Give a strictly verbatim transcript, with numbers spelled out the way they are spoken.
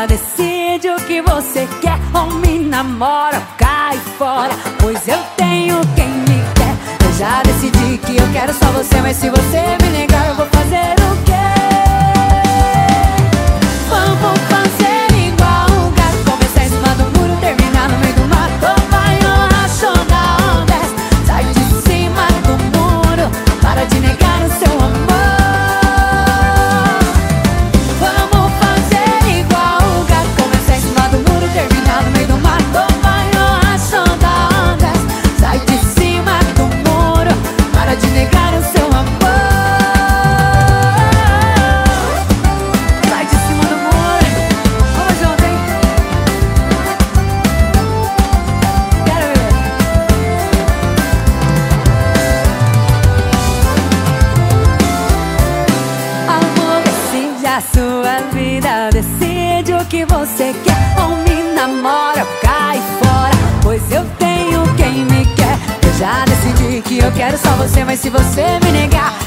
Já decide o que você quer, ou me namora ou cai fora, pois eu tenho quem me quer. Eu já decidi que eu quero só você, mas se você me negar eu vou fazer o quê? Vamos fazer igual um gato, começar em cima do muro, terminar no meio do mato. Vai no racional, desce, sai de cima do muro, para de negar o seu amor. Vamos fazer igual um gato, começar em cima do muro, terminar no meio do mato. Vai no racional, desce, sai de cima do muro, para de negar o seu amor. Sai de cima do muro. Vamos junto, hein? Quero ver. Amor, decide a sua vida, decide o que você quer, ou me namora ou cai fora, pois eu tenho quem me quer. Eu já decidi que eu quero só você, mas se você me negar